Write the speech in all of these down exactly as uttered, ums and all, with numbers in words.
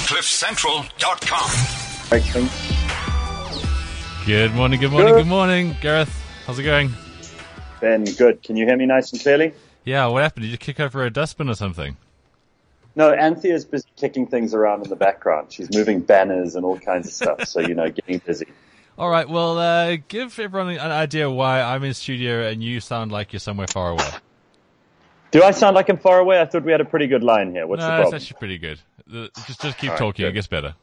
cliff central dot com. Good morning, good morning, good, good morning. Gareth, how's it going? Ben, good. Can you hear me nice and clearly? Yeah, what happened? Did you kick over a dustbin or something? No, Anthea's busy kicking things around in the background. She's moving banners and all kinds of stuff, so, you know, getting busy. All right, well, uh, give everyone an idea why I'm in studio and you sound like you're somewhere far away. Do I sound like I'm far away? I thought we had a pretty good line here. What's no, the problem? It's actually pretty good. Just, just keep all talking. Right, it gets better.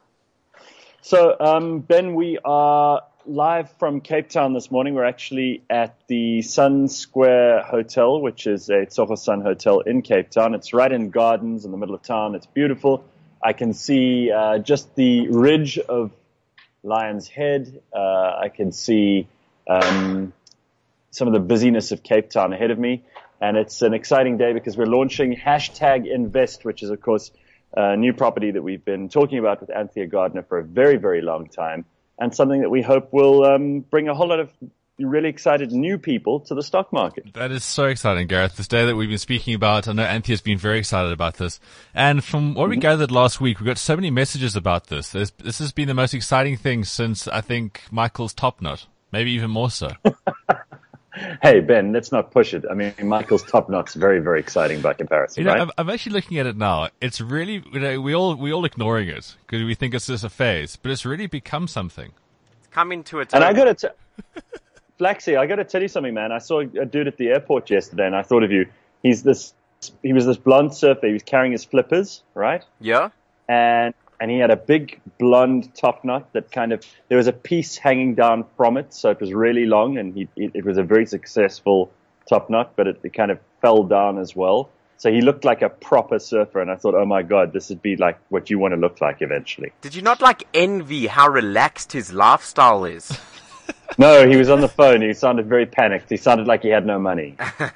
So, um, Ben, we are live from Cape Town this morning. We're actually at the Sun Square Hotel, which is a Tsogo Sun hotel in Cape Town. It's right in gardens in the middle of town. It's beautiful. I can see uh, just the ridge of Lion's Head. Uh, I can see um, some of the busyness of Cape Town ahead of me. And it's an exciting day because we're launching Hashtag Invest, which is, of course, a new property that we've been talking about with Anthea Gardner for a very, very long time, and something that we hope will um, bring a whole lot of really excited new people to the stock market. That is so exciting, Gareth. This day that we've been speaking about, I know Anthea's been very excited about this. And from what we mm-hmm. gathered last week, we got so many messages about this. There's, this has been the most exciting thing since, I think, Michael's Top Knot. Maybe even more so. Hey, Ben, let's not push it. I mean, Michael's Top Knot's very, very exciting by comparison, you know, right? I'm, I'm actually looking at it now. It's really, you know, we all, we all ignoring it because we think it's just a phase, but it's really become something. It's coming to its And own. I got to, t- Flaxy, I got to tell you something, man. I saw a dude at the airport yesterday and I thought of you. He's this, he was this blonde surfer. He was carrying his flippers, right? Yeah. And, and he had a big blonde top knot that kind of, there was a piece hanging down from it, so it was really long, and he, it, it was a very successful top knot, but it, it kind of fell down as well. So he looked like a proper surfer, and I thought, oh my God, this would be like what you want to look like eventually. Did you not like envy how relaxed his lifestyle is? No, he was on the phone. He sounded very panicked. He sounded like he had no money.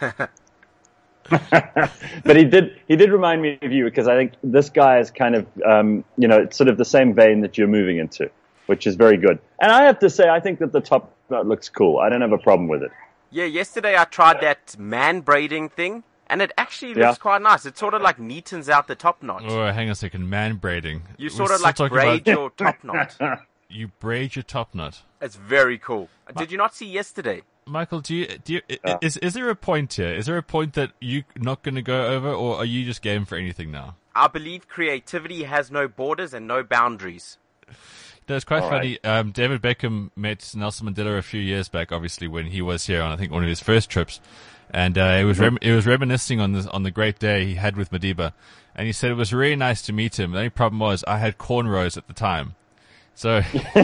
But he did he did remind me of you, because I think this guy is kind of, um, you know, it's sort of the same vein that you're moving into, which is very good. And I have to say, I think that the top knot looks cool. I don't have a problem with it. Yeah, yesterday I tried that man braiding thing, and it actually looks Yeah. quite nice. It sort of like neatens out the top knot. Oh, hang on a second. Man braiding. You We're sort of still like talking braid about- your top knot. You braid your top knot. It's very cool. Did you not see yesterday? Michael, do you, do you, Yeah. is, is there a point here? Is there a point that you're not going to go over, or are you just game for anything now? I believe creativity has no borders and no boundaries. No, it's quite All funny. Um, David Beckham met Nelson Mandela a few years back, obviously, when he was here on, I think, one of his first trips. And, uh, it was, rem- it was reminiscing on this, on the great day he had with Madiba. And he said it was really nice to meet him. The only problem was I had cornrows at the time. So,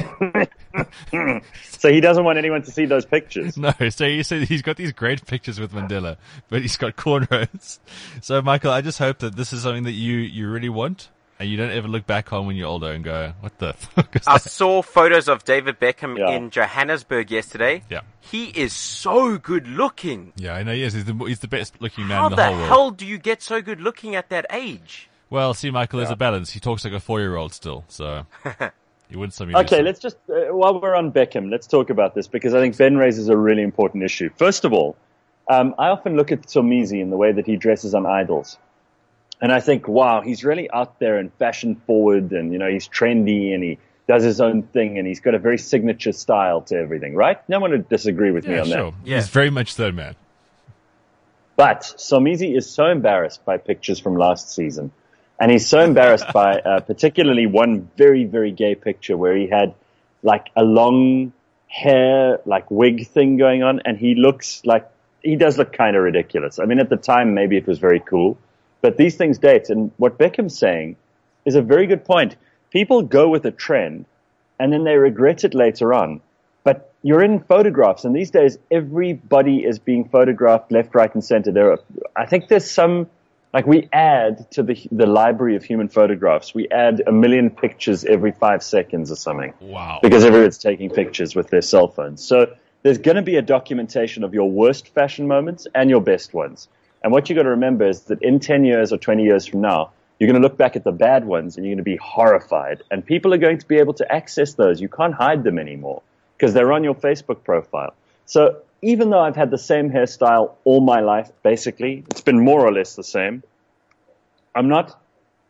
So he doesn't want anyone to see those pictures. no, so he said he's got these great pictures with Mandela, but he's got cornrows. So, Michael, I just hope that this is something that you, you really want, and you don't ever look back on when you're older and go, what the fuck is I that? saw photos of David Beckham Yeah. in Johannesburg yesterday. Yeah. He is so good looking. Yeah, I know he is. He's the, he's the best looking man How in the, the whole world. hell do you get so good looking at that age? Well, see, Michael, there's Yeah. a balance. He talks like a four-year-old still, so you win some. You Okay, lose let's just, uh, while we're on Beckham, let's talk about this, because I think Ben raises a really important issue. First of all, um, I often look at Somizi in the way that he dresses on Idols. And I think, wow, he's really out there and fashion forward, and, you know, he's trendy and he does his own thing, and he's got a very signature style to everything, right? No one would disagree with some. me Yeah, on sure. that. Yeah. He's very much so, man. But Somizi is so embarrassed by pictures from last season. And he's so embarrassed by uh, particularly one very, very gay picture where he had like a long hair, like wig thing going on. And he looks like, he does look kind of ridiculous. I mean, at the time, maybe it was very cool. But these things date. And what Beckham's saying is a very good point. People go with a trend and then they regret it later on. But you're in photographs, and these days everybody is being photographed left, right, and center. There are, I think there's some, like we add to the the library of human photographs, we add a million pictures every five seconds or something. Wow. Because everyone's taking pictures with their cell phones. So there's going to be a documentation of your worst fashion moments and your best ones. And what you got to remember is that in ten years or twenty years from now, you're going to look back at the bad ones and you're going to be horrified. And people are going to be able to access those. You can't hide them anymore because they're on your Facebook profile. So even though I've had the same hairstyle all my life, basically, it's been more or less the same, I'm not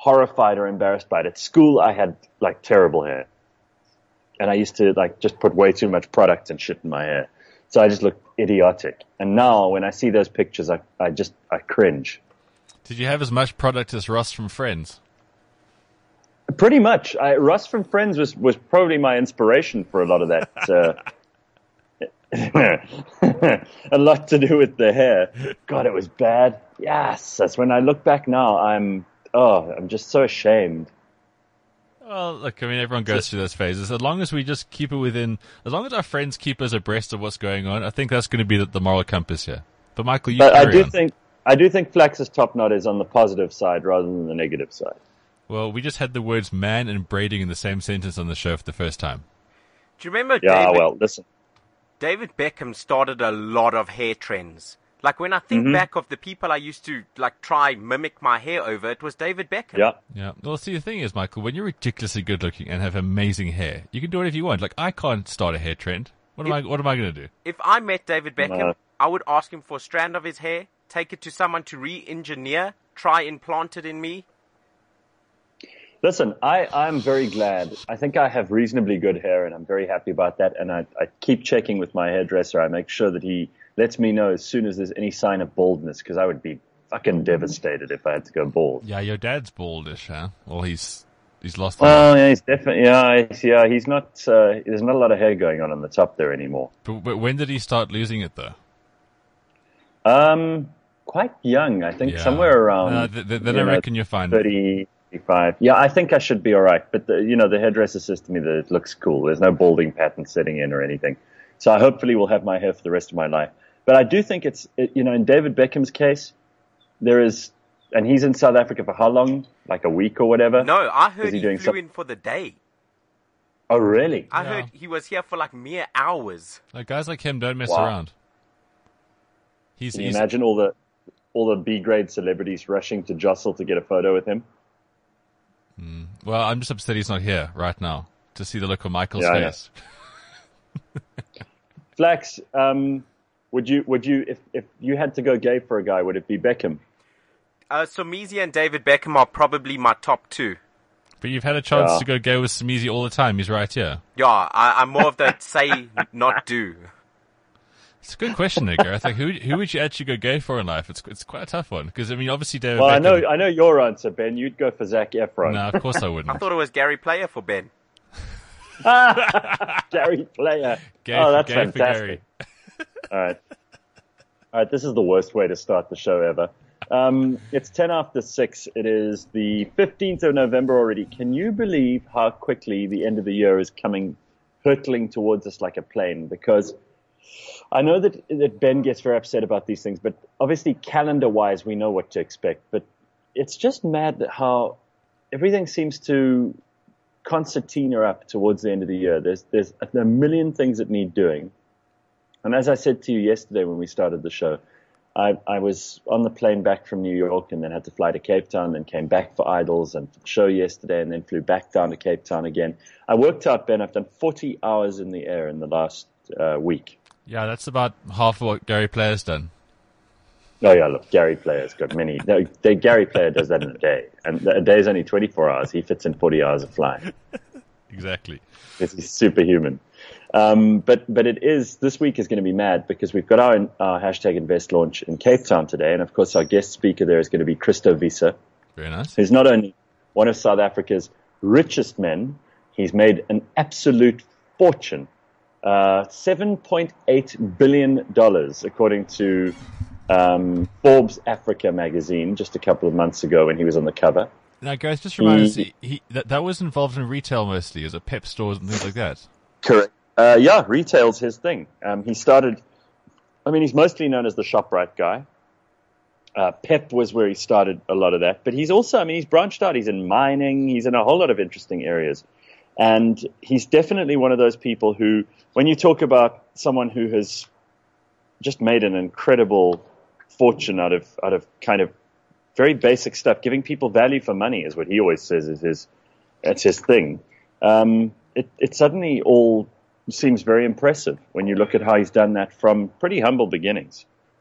horrified or embarrassed by it. At school, I had like terrible hair, and I used to like just put way too much product and shit in my hair, so I just looked idiotic. And now, when I see those pictures, I I just I cringe. Did you have as much product as Ross from Friends? Pretty much. I, Russ from Friends was, was probably my inspiration for a lot of that. Uh, a lot to do with the hair. God, it was bad. Yes, that's when I look back now. I'm oh, I'm just so ashamed. Well, look, I mean, everyone goes through those phases. As long as we just keep it within, as long as our friends keep us abreast of what's going on, I think that's going to be the, the moral compass here. But Michael, you but carry I do on. think I do think Flax's top knot is on the positive side rather than the negative side. Well, we just had the words man and braiding in the same sentence on the show for the first time. Do you remember Yeah, David, well, listen. David Beckham started a lot of hair trends? Like when I think Mm-hmm. back of the people I used to like try mimic my hair over, it was David Beckham. Yeah. Yeah. Well, see, the thing is, Michael, when you're ridiculously good looking and have amazing hair, you can do whatever you want. Like, I can't start a hair trend. What am I, what am I going to do? If I met David Beckham, No. I would ask him for a strand of his hair, take it to someone to re-engineer, try implant it in me. Listen, I, I'm very glad. I think I have reasonably good hair, and I'm very happy about that. And I, I keep checking with my hairdresser. I make sure that he lets me know as soon as there's any sign of baldness, because I would be fucking devastated if I had to go bald. Yeah, your dad's baldish, huh? Well, he's he's lost. Well, yeah, he's definitely, yeah, he's, yeah, he's not, uh, there's not a lot of hair going on on the top there anymore. But, but when did he start losing it, though? Um, quite young, I think, Yeah. somewhere around. Uh, th- th- then you I know, reckon you're fine. thirty, thirty-five. Yeah, I think I should be all right. But the, you know, the hairdresser says to me that it looks cool. There's no balding pattern setting in or anything. So I hopefully will have my hair for the rest of my life. But I do think it's, it, you know, in David Beckham's case, there is, and he's in South Africa for how long? Like a week or whatever? No, I Is heard he he, doing flew some- in for the day. Oh, really? I Yeah. heard he was here for like mere hours. Like, guys like him don't mess Wow. around. He's, Can you he's imagine all the all the B-grade celebrities rushing to jostle to get a photo with him? well, I'm just upset he's not here right now to see the look on Michael's Yeah, I know. face. Flax, um, would you would you if if you had to go gay for a guy, would it be Beckham? Uh, Somizi and David Beckham are probably my top two. But you've had a chance Yeah. to go gay with Smeezy all the time. He's right here. Yeah, I, I'm more of the say, not do. It's a good question, there, Gareth. Like, who who would you actually go gay for in life? It's it's quite a tough one because I mean, obviously David. Well, I Beckham, know I know your answer, Ben. You'd go for Zac Efron. No, of course I I wouldn't. thought it was Gary Player for Ben. Gary Player. Gay oh, for- that's gay for fantastic. Gary. All right. All right, this is the worst way to start the show ever. Um, it's ten after six. It is the fifteenth of November already. Can you believe how quickly the end of the year is coming, hurtling towards us like a plane? Because I know that, that Ben gets very upset about these things, but obviously calendar-wise we know what to expect. But it's just mad that how everything seems to concertina up towards the end of the year. There's, there's a million things that need doing. And as I said to you yesterday when we started the show, I, I was on the plane back from New York and then had to fly to Cape Town, then came back for Idols and for the show yesterday and then flew back down to Cape Town again. I worked out, Ben, I've done forty hours in the air in the last uh, week. Yeah, that's about half of what Gary Player's done. Oh, yeah, look, Gary Player's got many. No, they, Gary Player does that in a day. And a day is only twenty-four hours. He fits in forty hours of flying. Exactly. Because he's superhuman. Um, but but it is, this week is going to be mad because we've got our, our hashtag Invest launch in Cape Town today. And of course, our guest speaker there is going to be Christo Wiese, Very nice. who's not only one of South Africa's richest men, he's made an absolute fortune. Uh, seven point eight billion dollars, according to um, Forbes Africa magazine just a couple of months ago when he was on the cover. Now, Gareth, just remind us, He- he, he, that, that was involved in retail mostly, as a pep stores and things like that. Correct. Uh, yeah, retail's his thing. Um, he started, I mean, he's mostly known as the ShopRite guy. Uh, Pep was where he started a lot of that. But he's also, I mean, he's branched out. He's in mining. He's in a whole lot of interesting areas. And he's definitely one of those people who, when you talk about someone who has just made an incredible fortune out of, out of kind of very basic stuff, giving people value for money is what he always says is his, that's his thing. Um, it, it suddenly all seems very impressive when you look at how he's done that from pretty humble beginnings.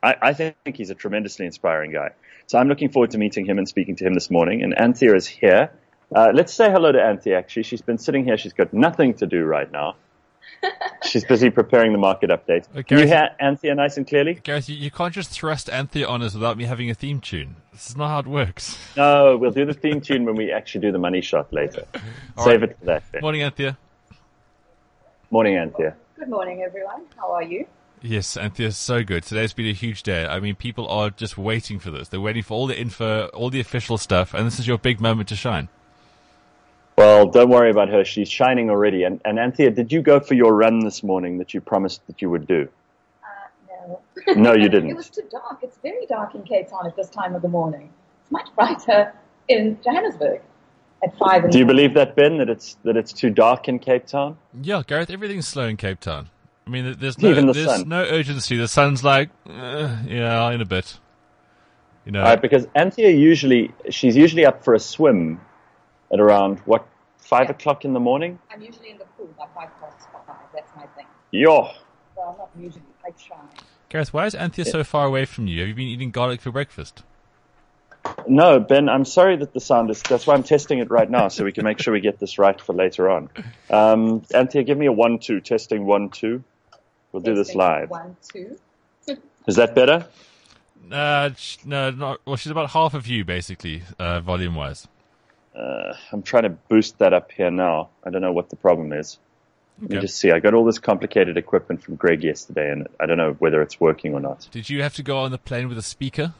I, I think he's a tremendously inspiring guy. So I'm looking forward to meeting him and speaking to him this morning. And Anthea is here. Uh, let's say hello to Anthea, actually. She's been sitting here. She's got nothing to do right now. She's busy preparing the market update. Okay. Can you hear Anthea nice and clearly? Gareth, you, you can't just thrust Anthea on us without me having a theme tune. This is not how it works. No, we'll do the theme tune when we actually do the money shot later. All Save right. it for that. Then. Morning, Anthea. Morning, Anthea. Good morning, everyone. How are you? Yes, Anthea's so good. Today's been a huge day. I mean, people are just waiting for this. They're waiting for all the info, all the official stuff, and this is your big moment to shine. Well, don't worry about her. She's shining already. And, and Anthea, did you go for your run this morning that you promised that you would do? Uh, no. No, you didn't. It was too dark. It's very dark in Cape Town at this time of the morning. It's much brighter in Johannesburg at five. In Do you the believe that, Ben, that it's that it's too dark in Cape Town? Yeah, Gareth, everything's slow in Cape Town. I mean, there's no, Even the there's sun. no urgency. The sun's like, uh, yeah, in a bit. You know, All right, because Anthea usually, she's usually up for a swim at around, what, five Yeah. o'clock in the morning? I'm usually in the pool by five past five. That's my thing. Yo. So I'm not usually. I try. Gareth, why is Anthea so far away from you? Have you been eating garlic for breakfast? No, Ben, I'm sorry that the sound is, that's why I'm testing it right now, so we can make sure we get this right for later on. Um, Anthea, give me a one, two, testing one, two. We'll do this Testing. live. One, two. Is that better? Uh, sh- no, not. Well, she's about half of you, basically, uh, volume-wise. Uh, I'm trying to boost that up here now. I don't know what the problem is. Let me Okay. just see. I got all this complicated equipment from Greg yesterday, and I don't know whether it's working or not. Did you have to go on the plane with a speaker?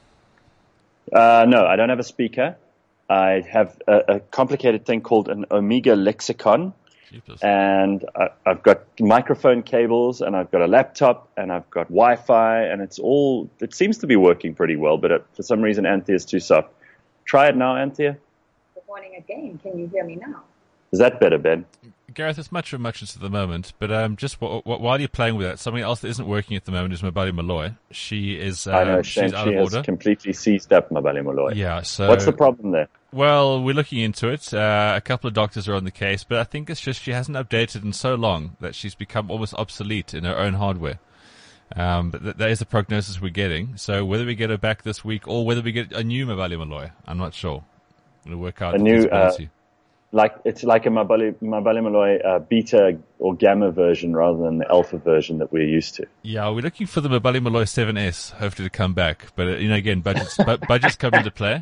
Uh, no, I don't have a speaker. I have a, a complicated thing called an Omega lexicon, Jeepers. and I, I've got microphone cables, and I've got a laptop, and I've got Wi-Fi, and it's all, it seems to be working pretty well, but it, for some reason Anthea's too soft. Try it now, Anthea. Good morning again. Can you hear me now? Is that better, Ben? Gareth, it's much of muchness at the moment, but um, just w- w- while you're playing with that, something else that isn't working at the moment is Mabali Malloy. She is um, I know, she's Shane, out she of has order. completely seized up Mabali Molloy. Yeah, so What's the problem there? well, we're looking into it. Uh, a couple of doctors are on the case, but I think it's just she hasn't updated in so long that she's become almost obsolete in her own hardware. Um, but th- that is the prognosis we're getting. So whether we get her back this week or whether we get a new Mabali Malloy, I'm not sure. It'll work out A the new, feasibility. Like it's like a Mabali, Mabali Molloy uh, beta or gamma version rather than the alpha version that we're used to. Yeah, we're looking for the Mabali Malloy seven S, hopefully to come back. But, uh, you know, again, budgets bu- budgets come into play.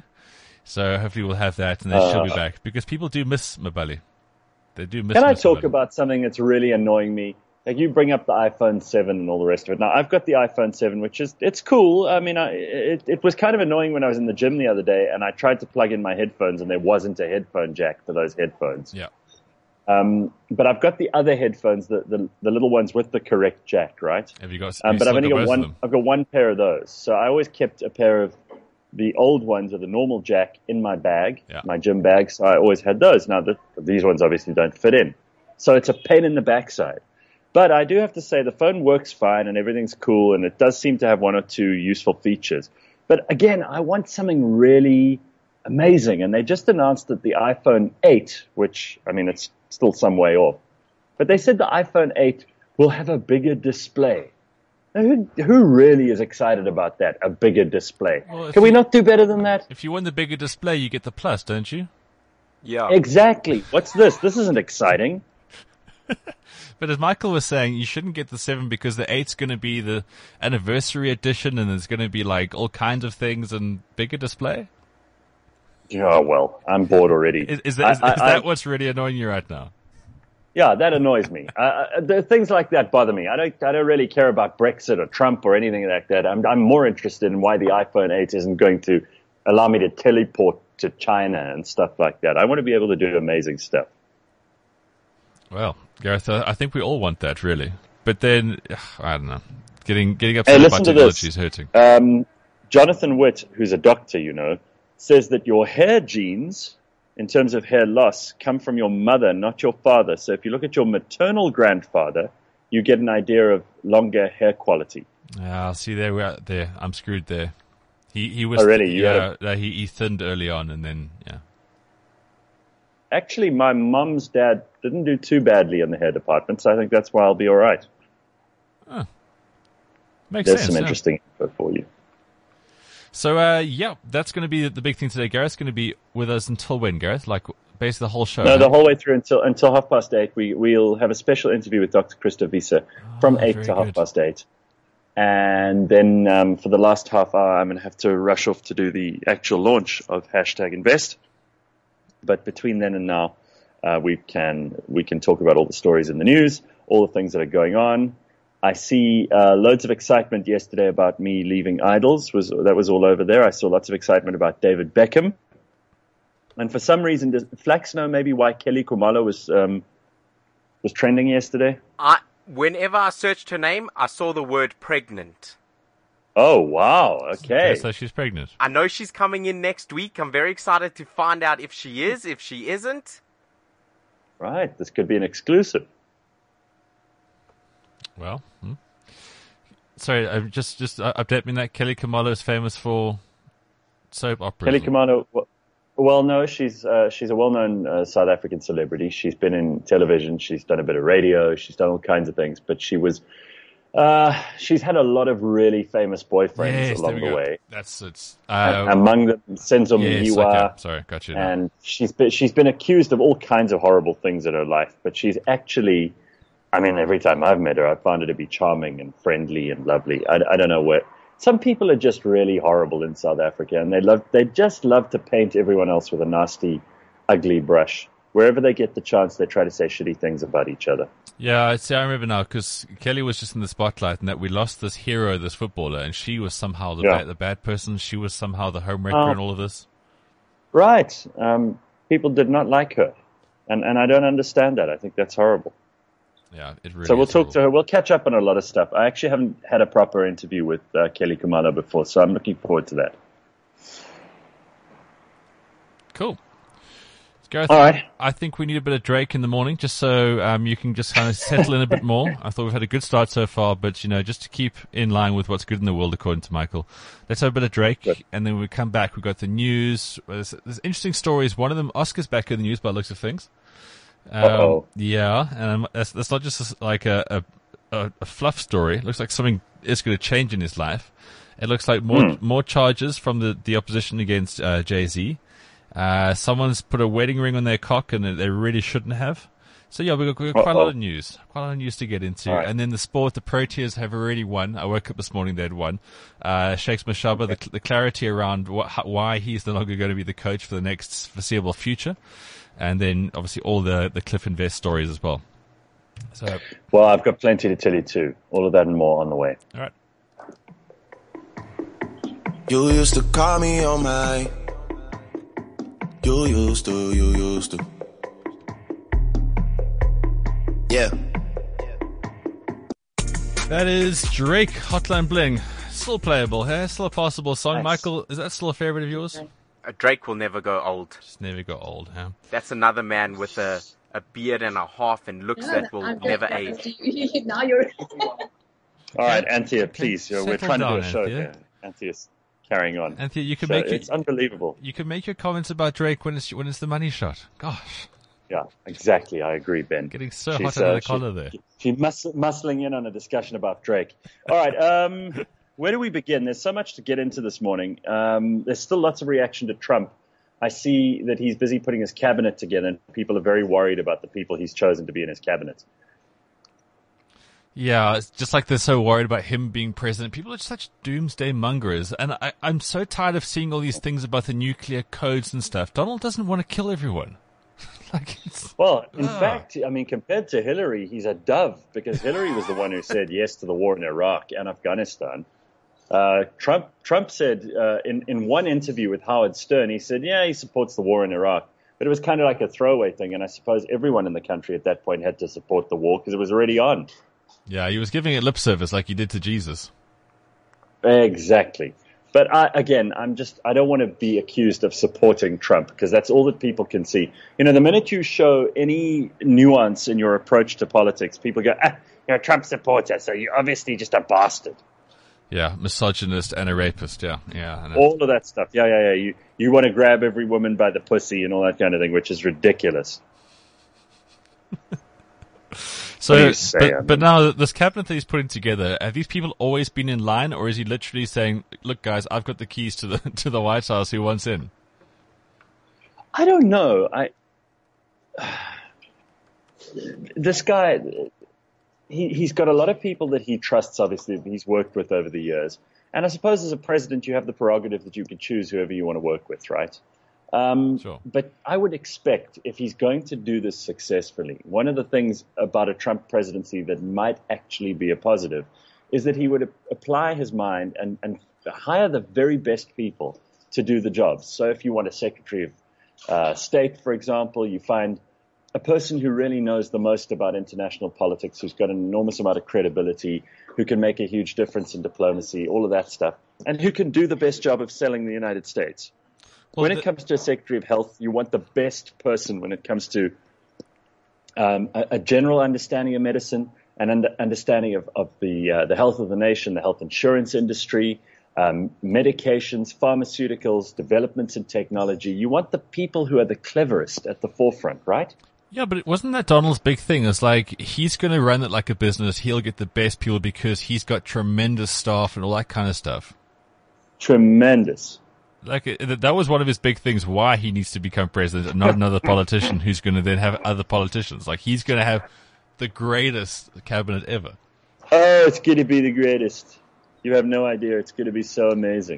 So hopefully we'll have that and then Uh, she'll be back. Because people do miss Mabali. They do miss Can I miss talk Mabali. about something that's really annoying me? Like you bring up the iPhone seven and all the rest of it. Now I've got the iPhone seven, which is it's cool. I mean, I, it it was kind of annoying when I was in the gym the other day and I tried to plug in my headphones and there wasn't a headphone jack for those headphones. Yeah. Um, but I've got the other headphones, the, the the little ones with the correct jack, right? Have you got, Um, you but I've still only got both of one. them? I've got one pair of those, so I always kept a pair of the old ones with the normal jack in my bag, Yeah. my gym bag. So I always had those. Now the, these ones obviously don't fit in, so it's a pain in the backside. But I do have to say the phone works fine and everything's cool, and it does seem to have one or two useful features. But again, I want something really amazing, and they just announced that the iPhone eight, which I mean it's still some way off, but they said the iPhone eight will have a bigger display. Now, who, who really is excited about that? A bigger display? Well, if Can we you- not do better than that? If you want the bigger display, you get the Plus, don't you? Yeah. Exactly. What's this? This isn't exciting. But as Michael was saying, you shouldn't get the seven because the eight's going to be the anniversary edition and there's going to be like all kinds of things and bigger display. Oh, well, I'm bored already. Is, is, that, is, I- I- is that I- what's really annoying you right now? Yeah, that annoys me. Uh, uh, the things like that bother me. I don't, I don't really care about Brexit or Trump or anything like that. I'm, I'm more interested in why the iPhone eight isn't going to allow me to teleport to China and stuff like that. I want to be able to do amazing stuff. Well, Gareth, uh, I think we all want that, really. But then, ugh, I don't know. Getting getting Hey, upset listen about to technology this. is hurting. Um, Jonathan Witt, who's a doctor, you know, says that your hair genes, in terms of hair loss, come from your mother, not your father. So if you look at your maternal grandfather, you get an idea of longer hair quality. Ah, see, there we are. There, I'm screwed there. He he was Oh, really? You yeah. had uh, he he thinned early on, and then yeah. Actually, my mum's dad didn't do too badly in the hair department, so I think that's why I'll be all right. Maybe Makes there's sense, some yeah. interesting info for you. So, uh, yeah, that's going to be the big thing today. Gareth's going to be with us until when, Gareth? Like, basically the whole show? No, huh? the whole way through until until half past eight. We, we'll have a special interview with Doctor Christo Visa from Oh, eight very to half good. past eight. And then um, for the last half hour, I'm going to have to rush off to do the actual launch of Hashtag Invest. But between then and now, uh, we can we can talk about all the stories in the news, all the things that are going on. I see uh, loads of excitement yesterday about me leaving Idols. Was that was all over there. I saw lots of excitement about David Beckham. And for some reason, does Flax know maybe why Kelly Kumalo was um, was trending yesterday? I, whenever I searched her name, I saw the word pregnant. Oh, wow. Okay. So she's pregnant. I know she's coming in next week. I'm very excited to find out if she is, if she isn't. Right. This could be an exclusive. Well, hmm. sorry, uh, just just uh, update me on that. Kelly Kamalo is famous for soap operas. Kelly Kumalo, well, well, no, she's uh, she's a well-known uh, South African celebrity. She's been in television. She's done a bit of radio. She's done all kinds of things. But she was, uh, she's had a lot of really famous boyfriends Yes, there along we the go. way. That's it's. And Uh, among them, Senzo yes, Mjiwa. okay. Sorry, got you. now. And she's been, she's been accused of all kinds of horrible things in her life, but she's actually, I mean, every time I've met her, I found her to be charming and friendly and lovely. I, I don't know what, some people are just really horrible in South Africa, and they love, they just love to paint everyone else with a nasty, ugly brush. Wherever they get the chance, they try to say shitty things about each other. Yeah, I see. I remember now because Kelly was just in the spotlight, and that we lost this hero, this footballer, and she was somehow the Yeah. bad, the bad person. She was somehow the homewrecker Oh. in all of this. Right. Um, people did not like her, and, and I don't understand that. I think that's horrible. Yeah, it really. So we'll is talk to horrible. her. We'll catch up on a lot of stuff. I actually haven't had a proper interview with uh, Kelly Kumalo before, so I'm looking forward to that. Cool. Gareth, All right. I think we need a bit of Drake in the morning, just so um, you can just kind of settle in a bit more. I thought we've had a good start so far, but you know, just to keep in line with what's good in the world, according to Michael. Let's have a bit of Drake, Good. and then we come back. We've got the news. There's, there's interesting stories. One of them, Oscar's back in the news by the looks of things. Um, Uh-oh. Yeah, and um, that's, that's not just a, like a, a, a, a fluff story. It looks like something is going to change in his life. It looks like more Hmm. more charges from the, the opposition against uh, Jay-Z. Uh, someone's put a wedding ring on their cock, and they really shouldn't have. So yeah, we've got, we've got quite a lot Uh-oh. of news, quite a lot of news to get into. All right. And then the sport, the Proteas have already won. I woke up this morning, they had won. Uh, Shakes Mashaba, the, the clarity around what, how, why he's no longer going to be the coach for the next foreseeable future. And then obviously all the, the Cliff Invest stories as well. So, Well, I've got plenty to tell you too. All of that and more on the way. all right. You used to call me on my. You used to, you used to. Yeah. That is Drake, Hotline Bling. Still playable, huh? Still a possible song. Nice. Michael, is that still a favorite of yours? Uh, Drake will never go old. Just never got old, huh? That's another man with a, a beard and a half and looks that will I'm never very age. jealous. Now you're. All right, Anthea, please. Okay, We're settle trying to down, do a show Anthea. here. Anthea's carrying on. Anthea, you can So make it's your, unbelievable. you can make your comments about Drake when it's when it's the money shot. Gosh, Yeah, exactly. I agree, Ben. getting so She's, hot under uh, the she- collar there. She mus- muscling in on a discussion about Drake. All right, um, where do we begin? There's so much to get into this morning. Um, there's still lots of reaction to Trump. I see that he's busy putting his cabinet together, and people are very worried about the people he's chosen to be in his cabinet. Yeah, it's just like they're so worried about him being president. People are just such doomsday mongers, and I, I'm so tired of seeing all these things about the nuclear codes and stuff. Donald doesn't want to kill everyone. like it's, Well, in Ah. fact, I mean, compared to Hillary, he's a dove because Hillary was the one who said yes to the war in Iraq and Afghanistan. Uh, Trump Trump said uh, in, in one interview with Howard Stern, he said, yeah, he supports the war in Iraq. But it was kind of like a throwaway thing, and I suppose everyone in the country at that point had to support the war because it was already on. yeah, he was giving it lip service like he did to Jesus. Exactly. But I, again, I'm just, I don't want to be accused of supporting Trump because that's all that people can see. You know, the minute you show any nuance in your approach to politics, people go, ah, you're a Trump supporter, so you're obviously just a bastard. Yeah, misogynist and a rapist. Yeah, yeah. I know. All of that stuff. Yeah, yeah, yeah. You, you want to grab every woman by the pussy and all that kind of thing, which is ridiculous. What do So, you say? but, I but mean, now this cabinet that he's putting together, have these people always been in line, or is he literally saying, "Look, guys, I've got the keys to the to the White House. Who wants in?" I don't know. I this guy, he he's got a lot of people that he trusts. Obviously, that he's worked with over the years. And I suppose as a president, you have the prerogative that you can choose whoever you want to work with, right? Um, Sure. But I would expect if he's going to do this successfully, one of the things about a Trump presidency that might actually be a positive is that he would apply his mind and, and hire the very best people to do the jobs. So if you want a Secretary of uh, State, for example, you find a person who really knows the most about international politics, who's got an enormous amount of credibility, who can make a huge difference in diplomacy, all of that stuff, and who can do the best job of selling the United States. Well, when the- it comes to a Secretary of Health, you want the best person when it comes to um, a, a general understanding of medicine, an under, understanding of, of the uh, the health of the nation, the health insurance industry, um, medications, pharmaceuticals, developments in technology. You want the people who are the cleverest at the forefront, right? Yeah, but it wasn't that Donald's big thing? It's like he's going to run it like a business. He'll get the best people because he's got tremendous staff and all that kind of stuff. Tremendous. Like it, that was one of his big things. Why he needs to become president, and not another politician who's going to then have other politicians. Like he's going to have the greatest cabinet ever. Oh, it's going to be the greatest. You have no idea. It's going to be so amazing.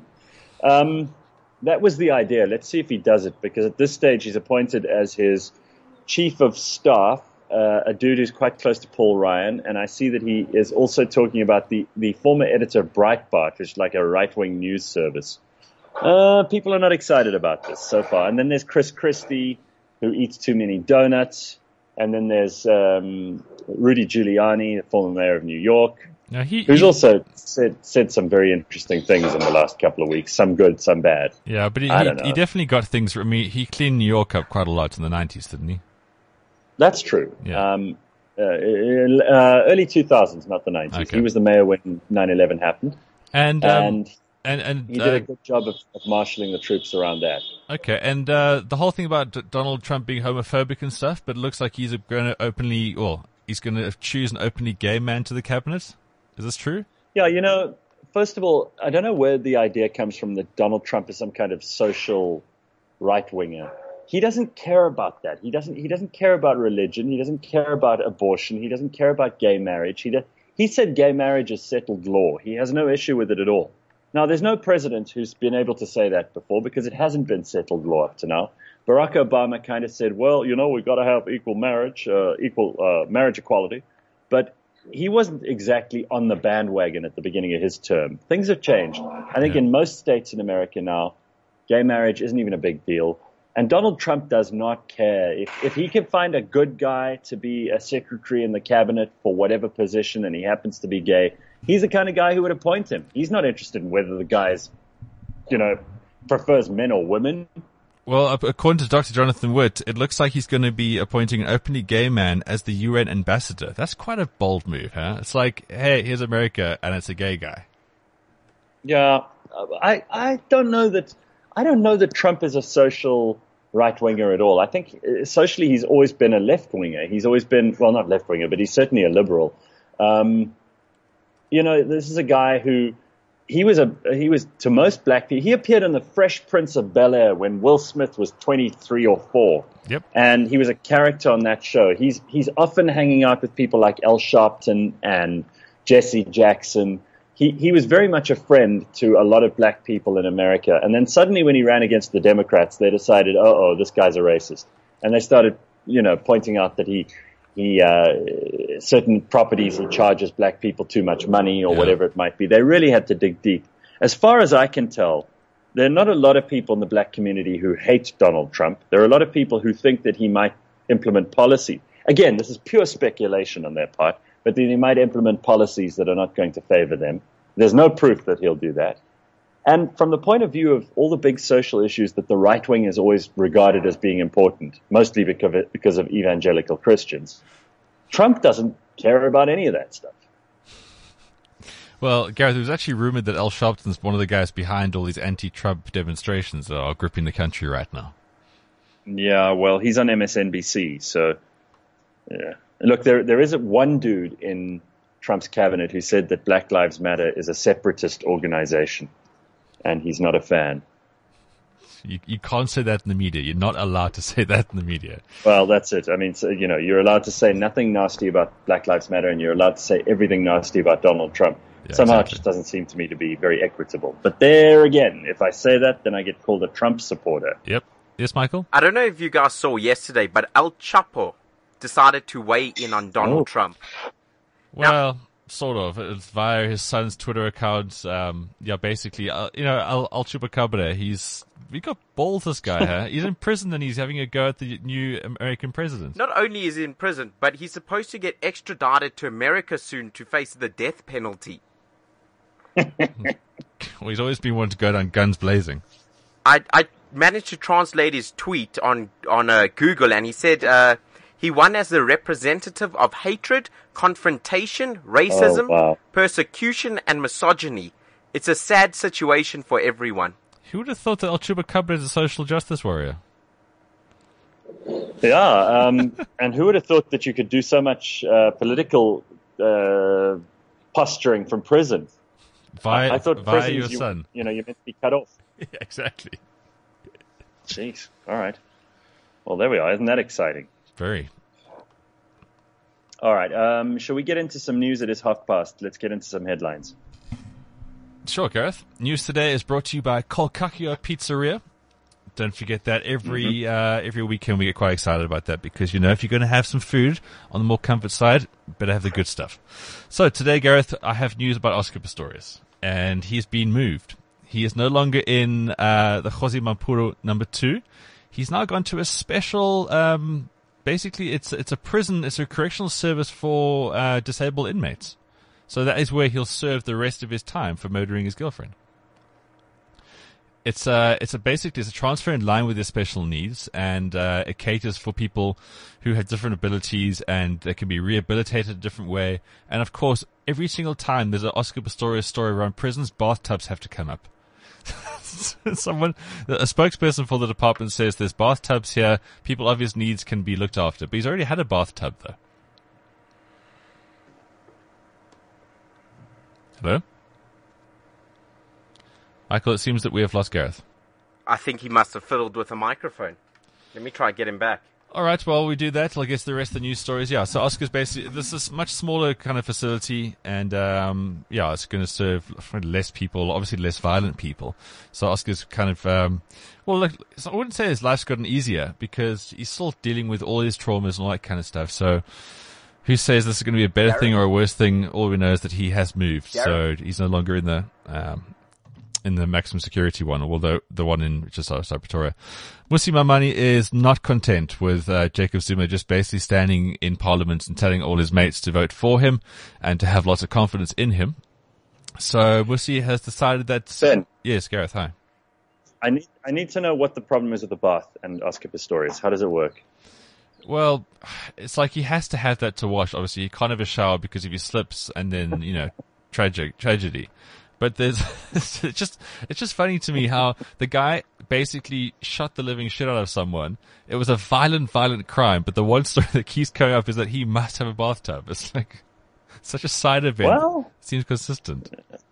Um, that was the idea. Let's see if he does it, because at this stage he's appointed as his chief of staff, uh, a dude who's quite close to Paul Ryan, and I see that he is also talking about the, the former editor of Breitbart, which is like a right-wing news service. Uh, people are not excited about this so far. And then there's Chris Christie, who eats too many donuts. And then there's um, Rudy Giuliani, the former mayor of New York, Now he, who's he- also said, said some very interesting things in the last couple of weeks. Some good, some bad. yeah, but he, I he, don't know. he definitely got things. I mean, he cleaned New York up quite a lot in the nineties, didn't he? That's true. Yeah. Um, uh, uh, early two thousands, not the nineties. Okay. He was the mayor when nine eleven happened. And um, and and and he uh, did a good job of, of marshalling the troops around that. okay, and uh, the whole thing about D- Donald Trump being homophobic and stuff, but it looks like he's going to openly, well, he's going to choose an openly gay man to the cabinet. Is this true? Yeah, you know, first of all, I don't know where the idea comes from that Donald Trump is some kind of social right-winger. He doesn't care about that. He doesn't. He doesn't care about religion. He doesn't care about abortion. He doesn't care about gay marriage. He do, he said gay marriage is settled law. He has no issue with it at all. Now, there's no president who's been able to say that before, because it hasn't been settled law up to now. Barack Obama kind of said, well, you know, we've got to have equal marriage, uh, equal uh, marriage equality. But he wasn't exactly on the bandwagon at the beginning of his term. Things have changed. I think Yeah. in most states in America now, gay marriage isn't even a big deal. And Donald Trump does not care. If, if he can find a good guy to be a secretary in the cabinet for whatever position, and he happens to be gay, he's the kind of guy who would appoint him. He's not interested in whether the guy's, you know, prefers men or women. Well, ac- according to Doctor Jonathan Witt, it looks like he's going to be appointing an openly gay man as the U N ambassador. That's quite a bold move, huh? It's like, hey, here's America, and it's a gay guy. Yeah, I I don't know that I don't know that Trump is a social right winger at all. I think uh, socially he's always been a left winger. He's always been, well, not left winger, but he's certainly a liberal. Um, you know, this is a guy who he was a he was to most black people. He appeared in the Fresh Prince of Bel-Air when Will Smith was twenty-three or four. Yep. And he was a character on that show. He's he's often hanging out with people like Al Sharpton and Jesse Jackson. He he was very much a friend to a lot of black people in America. And then suddenly when he ran against the Democrats, they decided, oh, oh, this guy's a racist. And they started, you know, pointing out that he he uh, certain properties he charges black people too much money or Yeah. whatever it might be. They really had to dig deep. As far as I can tell, there are not a lot of people in the black community who hate Donald Trump. There are a lot of people who think that he might implement policy. Again, this is pure speculation on their part, but that he might implement policies that are not going to favor them. There's no proof that he'll do that. And from the point of view of all the big social issues that the right wing has always regarded as being important, mostly because of, because of evangelical Christians, Trump doesn't care about any of that stuff. Well, Gareth, it was actually rumored that Al Sharpton's one of the guys behind all these anti-Trump demonstrations that are gripping the country right now. Yeah, well, he's on M S N B C, so yeah. Look, there there is one dude in Trump's cabinet who said that Black Lives Matter is a separatist organization, and he's not a fan. You, you can't say that in the media. You're not allowed to say that in the media. Well, that's it. I mean, so, you know, you're allowed to say nothing nasty about Black Lives Matter, and you're allowed to say everything nasty about Donald Trump. Yeah, Somehow exactly. it just doesn't seem to me to be very equitable. But there again, if I say that, then I get called a Trump supporter. Yep. Yes, Michael? I don't know if you guys saw yesterday, but El Chapo decided to weigh in on Donald Oh. Trump. Well, sort of. It's via his son's Twitter account. Um, yeah, basically, uh, you know, Al, Al Chupacabra, he's, we got balls, this guy, huh? He's in prison and he's having a go at the new American president. Not only is he in prison, but he's supposed to get extradited to America soon to face the death penalty. Well, he's always been wanting to go down guns blazing. I, I managed to translate his tweet on, on uh, Google, and he said uh, he won as a representative of hatred, confrontation, racism, Oh, wow. persecution, and misogyny. It's a sad situation for everyone. Who would have thought that El Chupacabra is a social justice warrior? Yeah, um, and who would have thought that you could do so much uh, political uh, posturing from prison? Via, I, I thought via prisons, your you, son. you know, you're meant to be cut off. Yeah, exactly. Jeez. All right. Well, there we are. Isn't that exciting? Very. All right. Um, shall we get into some news? It is half past. Let's get into some headlines. Sure, Gareth. News today is brought to you by Kolkakio Pizzeria. Don't forget that every mm-hmm. uh, every weekend we get quite excited about that because, you know, if you're going to have some food on the more comfort side, better have the good stuff. So today, Gareth, I have news about Oscar Pistorius, and he's been moved. He is no longer in uh, the Kgosi Mampuru number two. He's now gone to a special, um, basically it's it's a prison, it's a correctional service for uh, disabled inmates. So that is where he'll serve the rest of his time for murdering his girlfriend. It's a, it's a basically it's a transfer in line with their special needs, and uh, it caters for people who have different abilities, and they can be rehabilitated a different way. And of course, every single time there's an Oscar Pistorius story around prisons, bathtubs have to come up. Someone, a spokesperson for the department says there's bathtubs here. People of his needs can be looked after, but he's already had a bathtub though. Hello? Michael, it seems that we have lost Gareth. I think he must have fiddled with a microphone. Let me try and get him back. All right, well, we do that. I guess the rest of the news stories, yeah. So Oscar's basically, this is a much smaller kind of facility, and um, yeah, it's going to serve less people, obviously less violent people. So Oscar's kind of, um, well, look, I wouldn't say his life's gotten easier because he's still dealing with all his traumas and all that kind of stuff. So who says this is going to be a better Gareth? thing or a worse thing? All we know is that he has moved, Gareth? so he's no longer in the um, in the maximum security one, although the one in just outside Pretoria. Musi Maimane is not content with uh, Jacob Zuma just basically standing in Parliament and telling all his mates to vote for him and to have lots of confidence in him. So Musi has decided that... Ben. Yes, Gareth, hi. I need I need to know what the problem is with the bath and Oscar Pistorius. How does it work? Well, it's like he has to have that to wash. Obviously, he can't have a shower because if he slips and then, you know, tragic, tragedy. But there's, it's just, it's just funny to me how the guy basically shot the living shit out of someone. It was a violent, violent crime, but the one story that keeps coming up is that he must have a bathtub. It's like such a side event. Well, Seems consistent.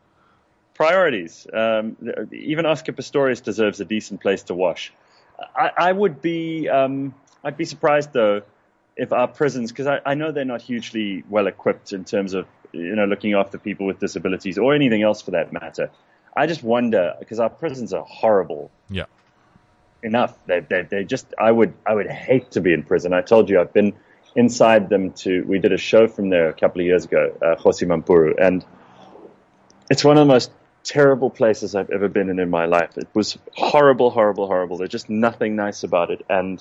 Priorities. Um, even Oscar Pistorius deserves a decent place to wash. I, I would be, um, I'd be surprised though if our prisons, because I, I know they're not hugely well equipped in terms of, you know, looking after people with disabilities or anything else for that matter. I just wonder, because our prisons are horrible Yeah. enough. They, they, they just, I would, I would hate to be in prison. I told you I've been inside them to, we did a show from there a couple of years ago, uh, Kgosi Mampuru, and it's one of the most terrible places I've ever been in in my life. It was horrible, horrible, horrible. There's just nothing nice about it. And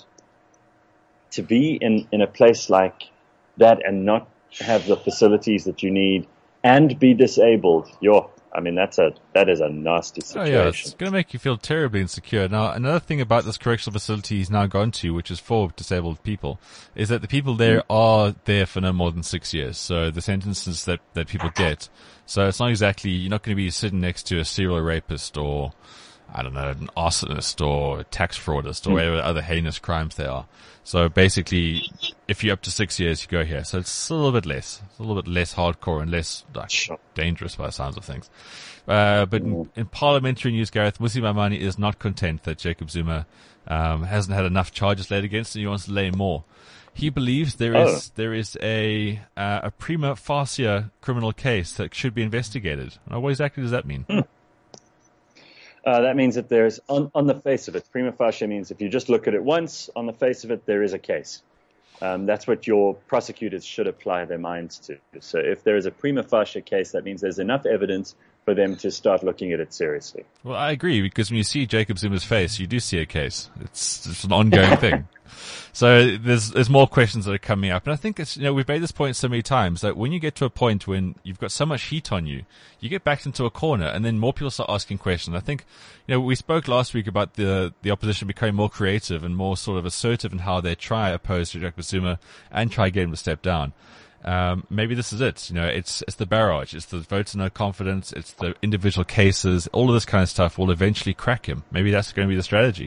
to be in, in a place like that and not have the facilities that you need and be disabled, yo, I mean, that's a, that is a nasty Oh situation. yeah, it's going to make you feel terribly insecure. Now, another thing about this correctional facility he's now gone to, which is for disabled people, is that the people there mm. are there for no more than six years. So the sentences that, that people get. So it's not exactly, you're not going to be sitting next to a serial rapist or, I don't know, an arsonist or a tax fraudist or mm. whatever other heinous crimes they are. So basically, if you're up to six years, you go here. So it's a little bit less. It's a little bit less hardcore and less like, Sure. dangerous by the sounds of things. Uh, but in, in parliamentary news, Gareth, Musi Maimane is not content that Jacob Zuma um, hasn't had enough charges laid against him. He wants to lay more. He believes there Oh. is there is a uh, a prima facie criminal case that should be investigated. Now, what exactly does that mean? Hmm. Uh, that means that there's, on, on the face of it, prima facie means if you just look at it once, on the face of it, there is a case. Um, that's what your prosecutors should apply their minds to. So if there is a prima facie case, that means there's enough evidence for them to start looking at it seriously. Well, I agree, because when you see Jacob Zuma's face, you do see a case. It's, it's an ongoing thing. So there's there's more questions that are coming up, and I think it's, you know, we've made this point so many times that when you get to a point when you've got so much heat on you, you get backed into a corner, and then more people start asking questions. I think, you know, we spoke last week about the the opposition becoming more creative and more sort of assertive in how they try oppose to Jacob Zuma and try get him to step down. Um, maybe this is it. You know, it's it's the barrage, it's the votes of no confidence, it's the individual cases, all of this kind of stuff will eventually crack him. Maybe that's going to be the strategy.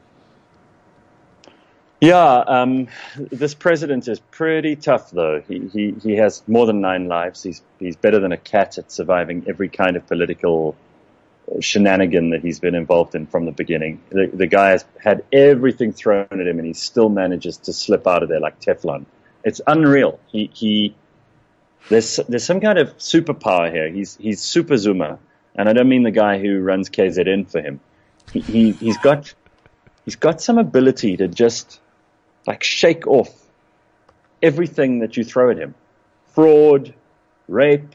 Yeah, um, this president is pretty tough, though. He, he he has more than nine lives. He's he's better than a cat at surviving every kind of political shenanigan that he's been involved in from the beginning. The, the guy has had everything thrown at him, and he still manages to slip out of there like Teflon. It's unreal. He he. There's there's some kind of superpower here. He's he's Super Zuma, and I don't mean the guy who runs K Z N for him. He, he he's got he's got some ability to just like shake off everything that you throw at him. Fraud, rape,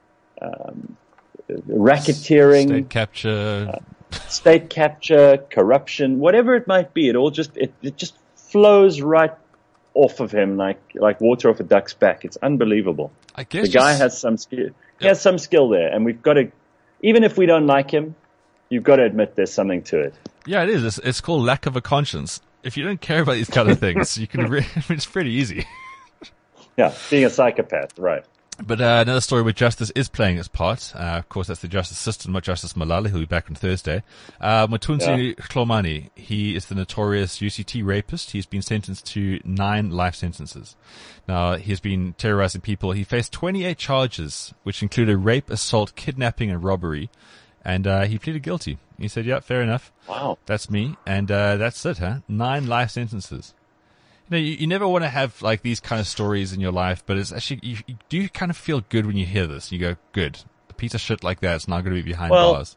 um, racketeering, State capture, uh, state capture, corruption, whatever it might be. It all just, it, it just flows right off of him like, like water off a duck's back. It's unbelievable. I guess The guy just- has some skill. He Yeah. has some skill there, and we've got to, even if we don't like him, you've got to admit there's something to it. Yeah, it is. It's, it's called lack of a conscience. If you don't care about these kind of things, you can. Re- it's pretty easy. Yeah, being a psychopath, right. But uh, another story where justice is playing its part. Uh, of course, that's the justice system, not Justice Malala, who'll be back on Thursday. Uh, Matunzi Hlomani, he is the notorious U C T rapist. He's been sentenced to nine life sentences. Now, he's been terrorizing people. He faced twenty-eight charges, which included rape, assault, kidnapping, and robbery. And uh, he pleaded guilty. He said, yeah, fair enough. Wow. That's me. And uh, that's it, huh? Nine life sentences. You know, you, you never want to have like these kind of stories in your life, but it's actually, you, you do kind of feel good when you hear this. You go, good. A piece of shit like that's not going to be behind Well, bars.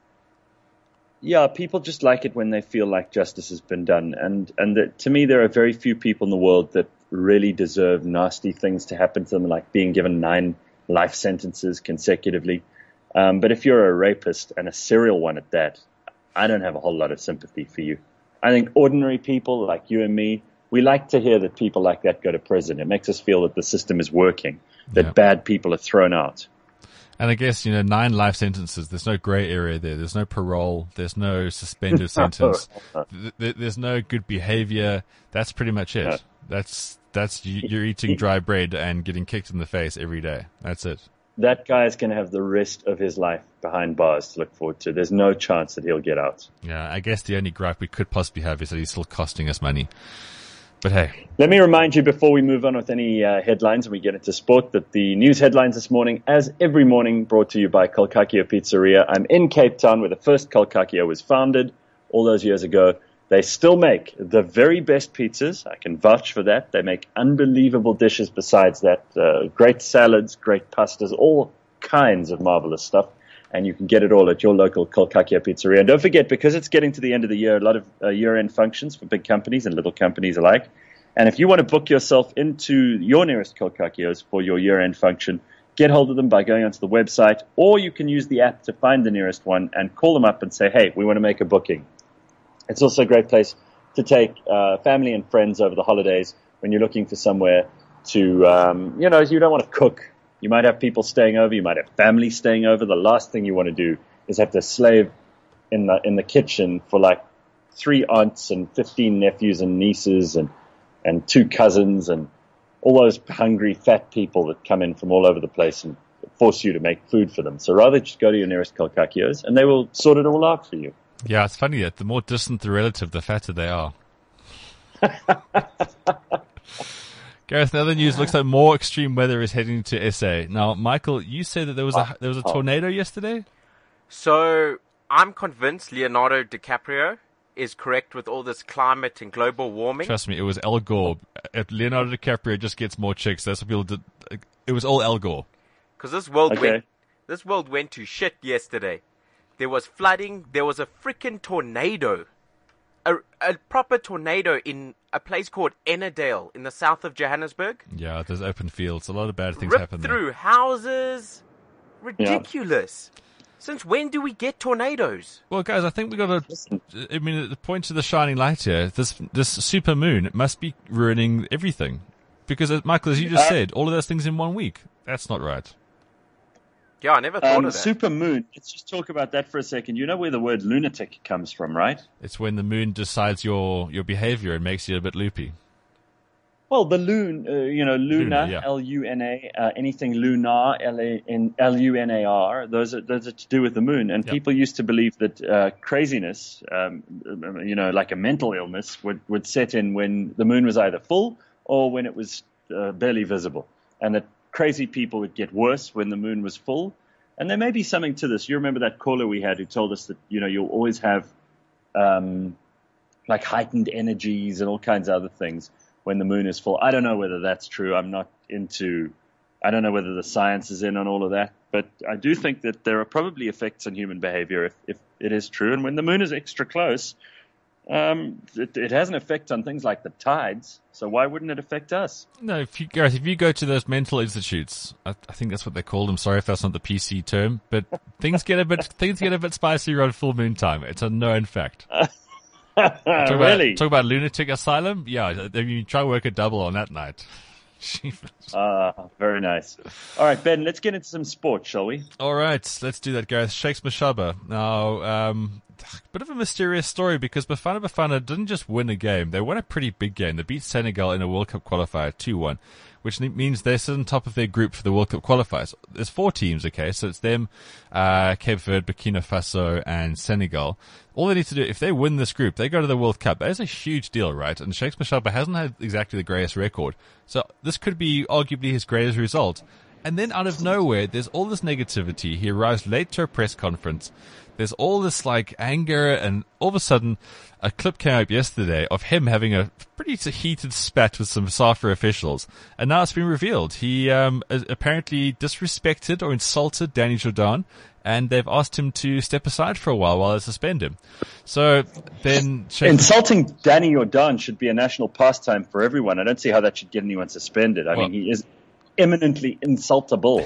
Yeah, people just like it when they feel like justice has been done. And, and that, to me, there are very few people in the world that really deserve nasty things to happen to them, like being given nine life sentences consecutively. Um, but if you're a rapist, and a serial one at that, I don't have a whole lot of sympathy for you. I think ordinary people like you and me, we like to hear that people like that go to prison. It makes us feel that the system is working, that Yeah. bad people are thrown out. And I guess, you know, nine life sentences, there's no gray area there. There's no parole. There's no suspended sentence. Th- th- There's no good behavior. That's pretty much it. Yeah. That's, that's, you- you're eating dry bread and getting kicked in the face every day. That's it. That guy is going to have the rest of his life behind bars to look forward to. There's no chance that he'll get out. Yeah, I guess the only gripe we could possibly have is that he's still costing us money. But hey, Let me remind you before we move on with any uh, headlines and we get into sport that the news headlines this morning, as every morning, brought to you by Kolkakio Pizzeria. I'm in Cape Town where the first Kolkakio was founded all those years ago. They still make the very best pizzas. I can vouch for that. They make unbelievable dishes besides that. Uh, great salads, great pastas, all kinds of marvelous stuff. And you can get it all at your local Kolkakio Pizzeria. And don't forget, because it's getting to the end of the year, a lot of uh, year-end functions for big companies and little companies alike. And if you want to book yourself into your nearest Kolkakios for your year-end function, get hold of them by going onto the website, or you can use the app to find the nearest one and call them up and say, hey, we want to make a booking. It's also a great place to take uh, family and friends over the holidays when you're looking for somewhere to, um, you know, you don't want to cook. You might have people staying over. You might have family staying over. The last thing you want to do is have to slave in the in the kitchen for like three aunts and fifteen nephews and nieces and, and two cousins and all those hungry fat people that come in from all over the place and force you to make food for them. So rather just go to your nearest Kolkakios and they will sort it all out for you. yeah, it's funny that the more distant the relative, the fatter they are. Gareth, in other news, looks like more extreme weather is heading to S A. Now, Michael, you said that there was a there was a tornado yesterday? So I'm convinced Leonardo DiCaprio is correct with all this climate and global warming. Trust me, it was Al Gore. If Leonardo DiCaprio just gets more chicks, that's what people did. It was all Al Gore. Because this world Okay. went, this world went to shit yesterday. There was flooding. There was a freaking tornado, a, a proper tornado in a place called Ennerdale in the south of Johannesburg. Yeah, there's open fields. A lot of bad things Ripped happen there. through houses. Ridiculous. Since when do we get tornadoes? Well, guys, I think we got to. I mean, the point to the shining light here. This this super moon must be ruining everything, because, uh, Michael, as you just Uh, said, all of those things in one week. That's not right. Yeah, I never thought Um, of that. super moon. Let's just talk about that for a second. You know where the word lunatic comes from, right? It's when the moon decides your your behavior and makes you a bit loopy. Well, the loon, uh, you know, luna, Luna, yeah. L U N A, uh, anything lunar, L A N L U N A R, those are, those are to do with the moon. And Yep. people used to believe that uh, craziness, um, you know, like a mental illness, would, would set in when the moon was either full or when it was uh, barely visible. And that crazy people would get worse when the moon was full. And there may be something to this. You remember that caller we had who told us that, you know, you'll always have um, like heightened energies and all kinds of other things when the moon is full. I don't know whether that's true. I'm not into, I don't know whether the science is in on all of that, but I do think that there are probably effects on human behavior if, if it is true. And when the moon is extra close, um, it, it has an effect on things like the tides. So why wouldn't it affect us? No, if you, Gareth, if you go to those mental institutes, I, I think that's what they call them. Sorry if that's not the P C term, but things get a bit things get a bit spicy around full moon time. It's a known fact. Talk really? About, talk about lunatic asylum? Yeah, I mean, you try to work a double on that night. Ah, very nice. All right, Ben, let's get into some sports, shall we? All right, let's do that, Gareth. Shakes Mashaba. Now, um, bit of a mysterious story because Bafana Bafana didn't just win a game. They won a pretty big game. They beat Senegal in a World Cup qualifier two one, which means they're still on top of their group for the World Cup qualifiers. There's four teams, okay? So it's them, uh, Cape Verde, Burkina Faso, and Senegal. All they need to do, if they win this group, they go to the World Cup. That is a huge deal, right? And Shakes Mashaba hasn't had exactly the greatest record. So this could be arguably his greatest result. And then out of nowhere, there's all this negativity. He arrives late to a press conference. There's all this like anger, and all of a sudden, a clip came up yesterday of him having a pretty heated spat with some SAFA officials, and now it's been revealed he um, apparently disrespected or insulted Danny Jordan, and they've asked him to step aside for a while while they suspend him. So then, insulting Danny Jordan should be a national pastime for everyone. I don't see how that should get anyone suspended. I well, mean, he is eminently insultable.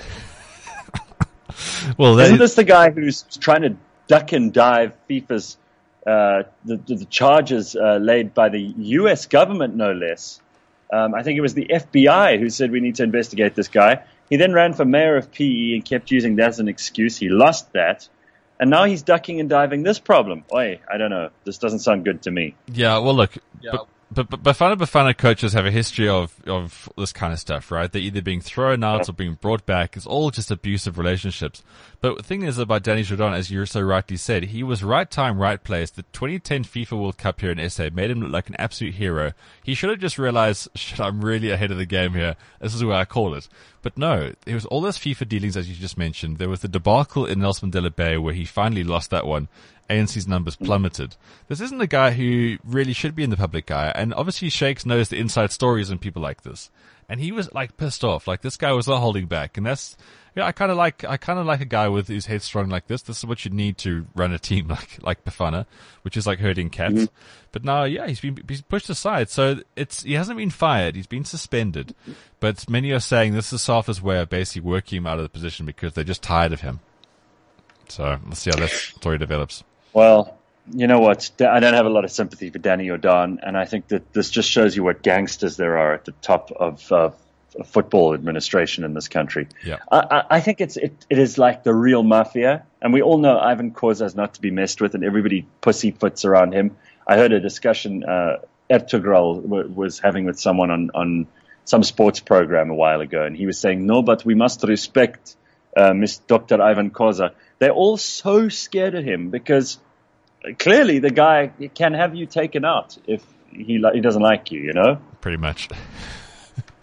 Well, isn't this the guy who's trying to duck and dive FIFA's uh, the, the charges uh, laid by the U S government, no less? Um, I think it was the F B I who said we need to investigate this guy. He then ran for mayor of P E and kept using that as an excuse. He lost that. And now he's ducking and diving this problem. Oi, I don't know. This doesn't sound good to me. Yeah, well, look, yeah. But, but, but Bafana Bafana coaches have a history of, of this kind of stuff, right? They're either being thrown out or being brought back. It's all just abusive relationships. But the thing is about Danny Jordan, as you so rightly said, he was right time, right place. The twenty ten FIFA World Cup here in S A made him look like an absolute hero. He should have just realized, shit, I'm really ahead of the game here. This is where I call it. But no, there was all those FIFA dealings, as you just mentioned. There was the debacle in Nelson Mandela Bay where he finally lost that one. A N C's numbers plummeted. This isn't a guy who really should be in the public eye. And obviously Shakes knows the inside stories and people like this. And he was like pissed off. Like this guy was not holding back. And that's, yeah, I kind of like, I kind of like a guy with his head strong like this. This is what you need to run a team like, like Bafana, which is like herding cats. Mm-hmm. But now, yeah, he's been, he's pushed aside. So it's, he hasn't been fired. He's been suspended. But many are saying this is SAFA's way of basically working him out of the position because they're just tired of him. So let's see how that story develops. Well, you know what? I don't have a lot of sympathy for Danny Jordan, and I think that this just shows you what gangsters there are at the top of uh, football administration in this country. Yeah. I, I think it's it, it is like the real mafia, and we all know Ivan Koza is not to be messed with, and everybody pussyfoots around him. I heard a discussion uh, Ertugrul w- was having with someone on, on some sports program a while ago, and he was saying, no, but we must respect uh, Miss Doctor Ivan Koza. They're all so scared of him because clearly the guy can have you taken out if he li- he doesn't like you, you know? Pretty much.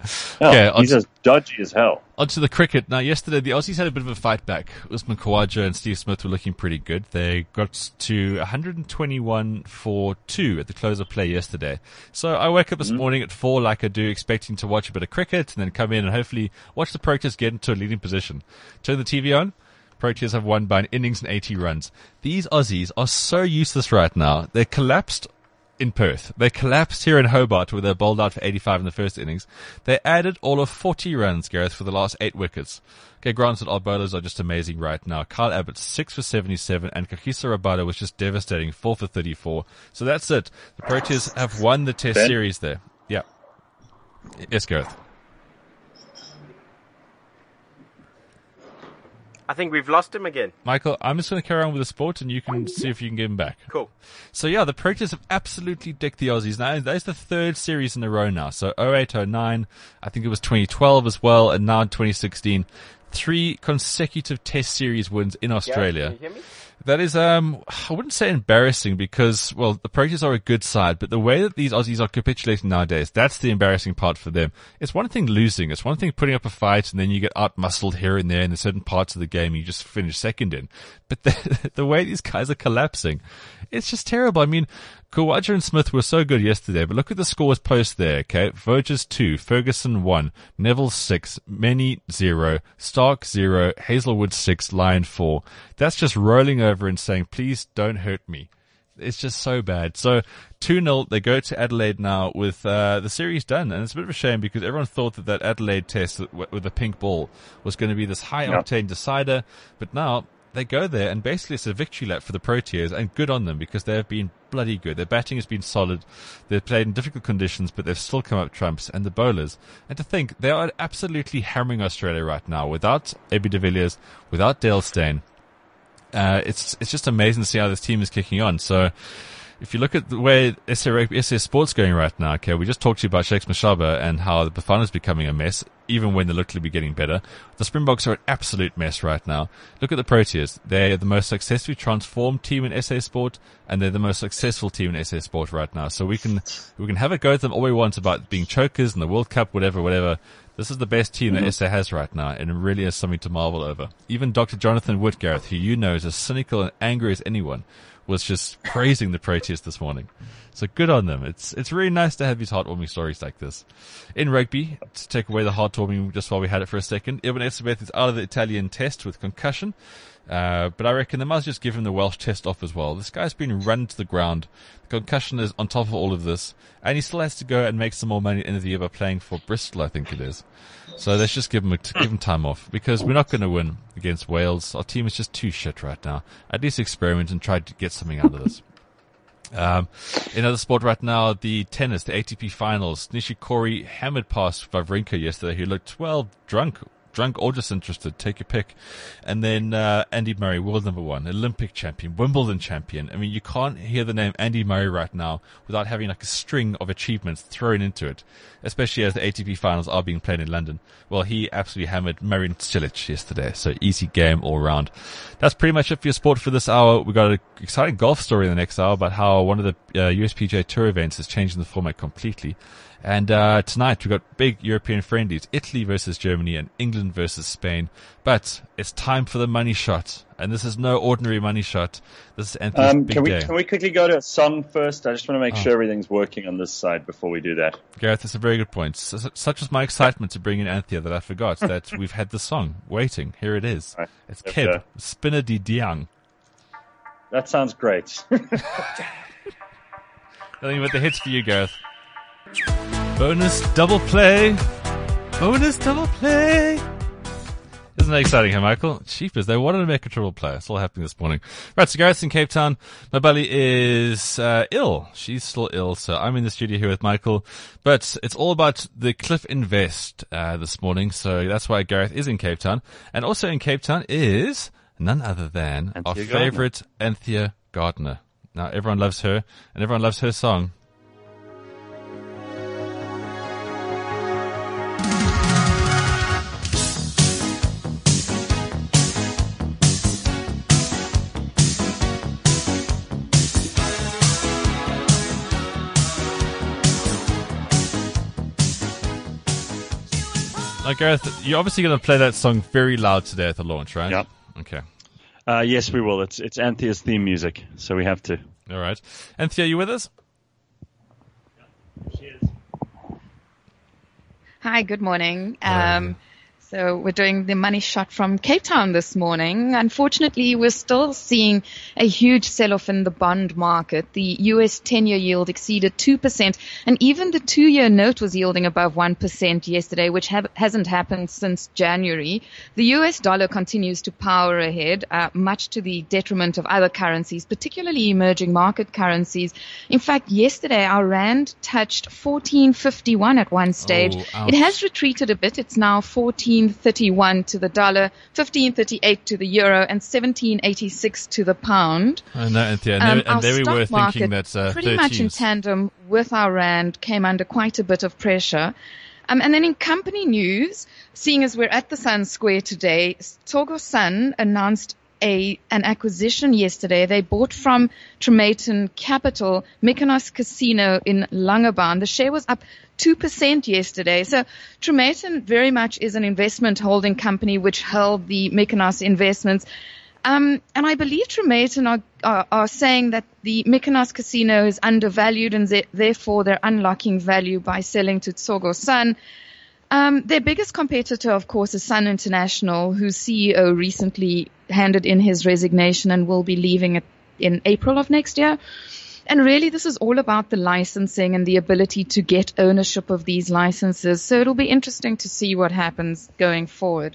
Okay, Oh, he's on- as dodgy as hell. Onto the cricket. Now, yesterday, the Aussies had a bit of a fight back. Usman Khawaja and Steve Smith were looking pretty good. They got to one twenty-one for two at the close of play yesterday. So I woke up this mm-hmm. morning at four like I do, expecting to watch a bit of cricket and then come in and hopefully watch the Proteas get into a leading position. Turn the T V on. Proteas have won by an innings and eighty runs. These Aussies are so useless right now. They collapsed in Perth. They collapsed here in Hobart where they bowled out for eighty-five in the first innings. They added all of forty runs, Gareth, for the last eight wickets. Okay, granted, our bowlers are just amazing right now. Kyle Abbott, six for seventy-seven, and Kagiso Rabada was just devastating, four for thirty-four. So that's it. The Proteas have won the Test Ben? series there. Yeah. Yes, Gareth. I think we've lost him again. Michael, I'm just going to carry on with the sport and you can see if you can get him back. Cool. So yeah, the Proteas have absolutely dicked the Aussies. Now, that's the third series in a row now. So oh eight, oh nine, I think it was twenty twelve as well, and now in twenty sixteen. Three consecutive Test series wins in Australia. Yeah, can you hear me? That is, um, I wouldn't say embarrassing because, well, the Proteas are a good side, but the way that these Aussies are capitulating nowadays, that's the embarrassing part for them. It's one thing losing. It's one thing putting up a fight and then you get out-muscled here and there in certain parts of the game you just finish second in. But the, the way these guys are collapsing, it's just terrible. I mean, Khawaja and Smith were so good yesterday, but look at the scores post there, okay? Voges two, Ferguson one, Neville six, Many zero, Stark zero, Hazelwood six, Lyon four. That's just rolling over and saying, please don't hurt me. It's just so bad. So two nil, they go to Adelaide now with uh, the series done. And it's a bit of a shame because everyone thought that that Adelaide test with the pink ball was going to be this high-octane decider. But now they go there and basically it's a victory lap for the Proteas, and good on them because they have been bloody good. Their batting has been solid. They've played in difficult conditions, but they've still come up trumps. And the bowlers, and to think they are absolutely hammering Australia right now without Abby de Villiers, without Dale Steyn. Uh, it's it's just amazing to see how this team is kicking on. So if you look at the way S A, S A Sport's going right now, okay, we just talked to you about Shakes Mashaba and how the Bafana is becoming a mess, even when they look to be getting better. The Springboks are an absolute mess right now. Look at the Proteas. They're the most successfully transformed team in S A Sport, and they're the most successful team in S A Sport right now. So we can we can have a go at them all we want about being chokers in the World Cup, whatever, whatever. This is the best team that S A has right now, and it really is something to marvel over. Even Doctor Jonathan Woodgareth, who you know is as cynical and angry as anyone, was just praising the Proteas this morning. So good on them. It's it's really nice to have these heartwarming stories like this. In rugby, to take away the heartwarming just while we had it for a second, Ibn Etzebeth is out of the Italian test with concussion. Uh, but I reckon they must just give him the Welsh test off as well. This guy's been run to the ground. The concussion is on top of all of this. And he still has to go and make some more money at the end of the year by playing for Bristol, I think it is. So let's just give him, a, give him time off because we're not going to win against Wales. Our team is just too shit right now. At least experiment and try to get something out of this. Um, in other sport right now, the tennis, the A T P finals. Nishikori hammered past Wawrinka yesterday, who looked, well, drunk. Drunk or just interested, take your pick. And then uh, Andy Murray, world number one, Olympic champion, Wimbledon champion. I mean, you can't hear the name Andy Murray right now without having like a string of achievements thrown into it, especially as the A T P finals are being played in London. Well, he absolutely hammered Marin Cilic yesterday, so easy game all round. That's pretty much it for your sport for this hour. We've got an exciting golf story in the next hour about how one of the uh, U S P G A Tour events is changing the format completely. And uh tonight we've got big European friendlies, Italy versus Germany and England versus Spain. But it's time for the money shot. And this is no ordinary money shot. This is Anthony's um, big can we, day. Can we quickly go to a song first? I just want to make oh. sure everything's working on this side before we do that. Gareth, that's a very good point. S- such was my excitement to bring in Anthea that I forgot that we've had the song waiting. Here it is. Right. It's Yep, Keb, yeah. Spinner di Diang. That sounds great. Nothing but the hits for you, Gareth. Bonus double play. Bonus double play. Isn't that exciting, huh, Michael? Cheapers, they wanted to make a triple play. It's all happening this morning. Right, so Gareth's in Cape Town. My buddy is uh, ill. She's still ill, so I'm in the studio here with Michael. But it's all about the Cliff Invest uh, this morning, so that's why Gareth is in Cape Town. And also in Cape Town is none other than Anthea our Gardner. favorite Anthea Gardner. Now, everyone loves her, and everyone loves her song. Like Gareth, you're obviously going to play that song very loud today at the launch, right? Yep. Okay. Uh, yes, we will. It's it's Anthea's theme music, so we have to. All right. Anthea, are you with us? Cheers. Hi, good morning. Um, so we're doing the money shot from Cape Town this morning. Unfortunately, we're still seeing a huge sell-off in the bond market. The U S ten-year yield exceeded two percent, and even the two-year note was yielding above one percent yesterday, which ha- hasn't happened since January. The U S dollar continues to power ahead, uh, much to the detriment of other currencies, particularly emerging market currencies. In fact, yesterday our rand touched fourteen fifty-one at one stage. Oh, it has retreated a bit. It's now fourteen thirty-one to the dollar, fifteen thirty-eight to the euro, and seventeen eighty-six to the pound. I know, Anthea. And, Um, there, our and there we stock were thinking market, that uh, pretty much in thirteens. tandem with our rand, came under quite a bit of pressure. Um, and then in company news, seeing as we're at the Sun Square today, Tsogo Sun announced a an acquisition yesterday. They bought from Trematon Capital, Mykonos Casino in Langebaan. The share was up two percent yesterday. So Trematon very much is an investment holding company which held the Mykonos investments. Um, and I believe Trematon are, are, are saying that the Mykonos Casino is undervalued and ze- therefore they're unlocking value by selling to Tsogo Sun. Um, their biggest competitor, of course, is Sun International, whose C E O recently handed in his resignation and will be leaving it in April of next year. And really, this is all about the licensing and the ability to get ownership of these licenses. So it'll be interesting to see what happens going forward.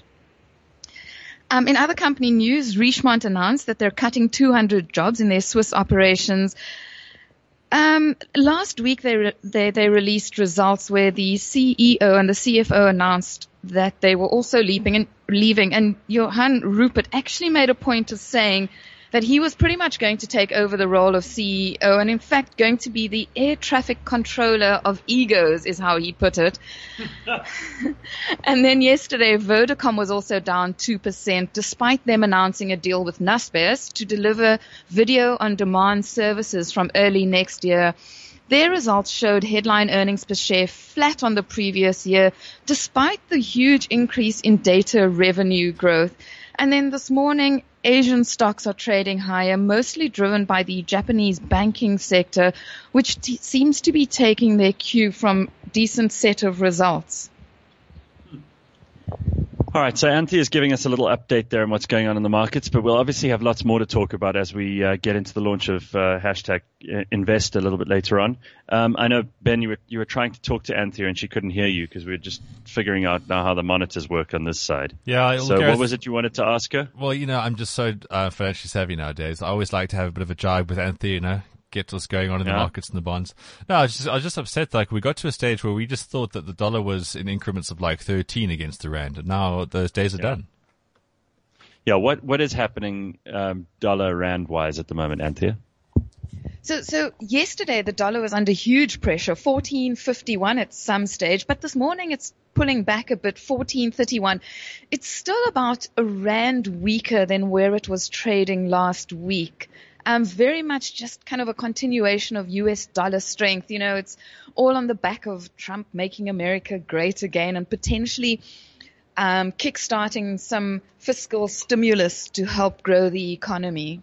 Um, in other company news, Richemont announced that they're cutting two hundred jobs in their Swiss operations. Um, last week they, re- they they released results where the C E O and the C F O announced that they were also leaving, and leaving. And Johan Rupert actually made a point of saying that he was pretty much going to take over the role of C E O and in fact going to be the air traffic controller of egos is how he put it. And then yesterday Vodacom was also down two percent despite them announcing a deal with Naspers to deliver video on demand services from early next year. Their results showed headline earnings per share flat on the previous year despite the huge increase in data revenue growth. And then this morning, Asian stocks are trading higher, mostly driven by the Japanese banking sector, which t- seems to be taking their cue from decent set of results. All right, so Anthea is giving us a little update there on what's going on in the markets, but we'll obviously have lots more to talk about as we uh, get into the launch of uh, hashtag Invest a little bit later on. Um, I know, Ben, you were you were trying to talk to Anthea and she couldn't hear you because we were just figuring out now how the monitors work on this side. Yeah. So Gareth, what was it you wanted to ask her? Well, you know, I'm just so uh, financially savvy nowadays. I always like to have a bit of a jibe with Anthea, you know, get what's going on in Yeah. the markets and the bonds. No, I was just, I was just upset. Like, we got to a stage where we just thought that the dollar was in increments of like thirteen against the rand, and now those days are Yeah. done. Yeah, what what is happening um, dollar rand wise at the moment, Anthea? So, so yesterday the dollar was under huge pressure, fourteen fifty-one at some stage, but this morning it's pulling back a bit, fourteen thirty-one. It's still about a rand weaker than where it was trading last week. Um, very much just kind of a continuation of U S dollar strength. You know, it's all on the back of Trump making America great again and potentially um, kickstarting some fiscal stimulus to help grow the economy.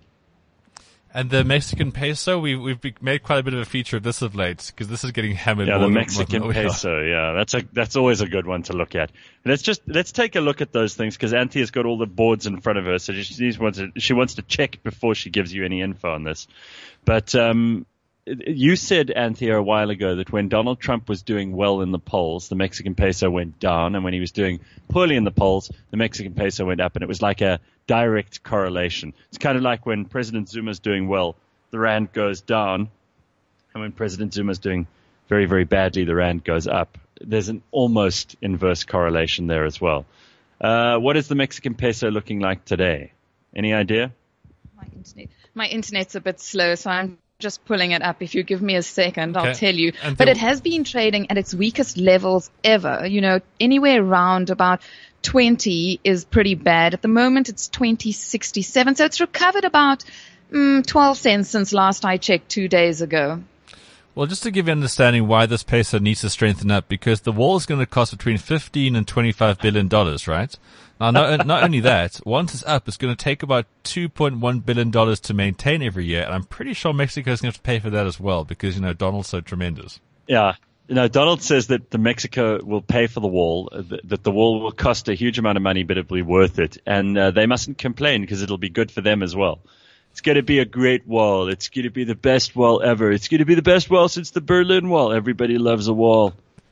And the Mexican peso, we, we've be- made quite a bit of a feature of this of late because this is getting hammered. Yeah, more the than- Mexican more than we are. peso. Yeah, that's a that's always a good one to look at. Let's just let's take a look at those things because Anthea's got all the boards in front of her, so she she wants to she wants to check before she gives you any info on this. But um, you said, Anthea, a while ago that when Donald Trump was doing well in the polls, the Mexican peso went down, and when he was doing poorly in the polls, the Mexican peso went up, and it was like a direct correlation. It's kind of like when President Zuma's doing well, the rand goes down, and when President Zuma's doing very, very badly, the rand goes up. There's an almost inverse correlation there as well. Uh, what is the Mexican peso looking like today? Any idea? My internet, my internet's a bit slow, so I'm just pulling it up. If you give me a second, Okay. I'll tell you. And But then- it has been trading at its weakest levels ever. You know, anywhere around about twenty is pretty bad. At the moment, it's twenty sixty-seven, so it's recovered about mm, twelve cents since last I checked two days ago. Well, just to give you an understanding why this peso needs to strengthen up, because the wall is going to cost between fifteen and twenty-five billion dollars, right? Now, not, not only that, once it's up, it's going to take about two point one billion dollars to maintain every year, and I'm pretty sure Mexico is going to have to pay for that as well, because, you know, Donald's so tremendous. Yeah. You know, Donald says that the Mexico will pay for the wall, that the wall will cost a huge amount of money, but it'll be worth it. And uh, they mustn't complain because it'll be good for them as well. It's going to be a great wall. It's going to be the best wall ever. It's going to be the best wall since the Berlin Wall. Everybody loves a wall.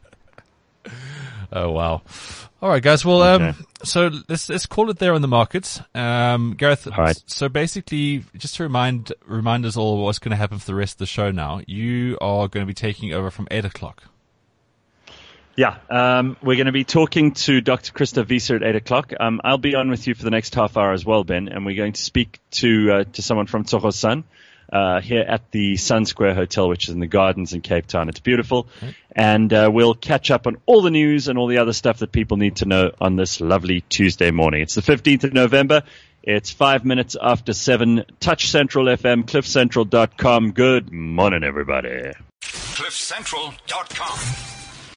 Oh, wow. All right, guys. Well, um, okay. so let's let's call it there on the markets. Um, Gareth, all right. So basically, just to remind remind us all what's going to happen for the rest of the show now, you are going to be taking over from eight o'clock. Yeah, um, we're going to be talking to Doctor Christa Wieser at eight o'clock. Um, I'll be on with you for the next half hour as well, Ben, and we're going to speak to uh, to someone from Tsogo Sun uh, here at the Sun Square Hotel, which is in the Gardens in Cape Town. It's beautiful. Okay. And uh, we'll catch up on all the news and all the other stuff that people need to know on this lovely Tuesday morning. It's the fifteenth of November. It's five minutes after seven. Touch Central F M, cliff central dot com. Good morning, everybody. cliff central dot com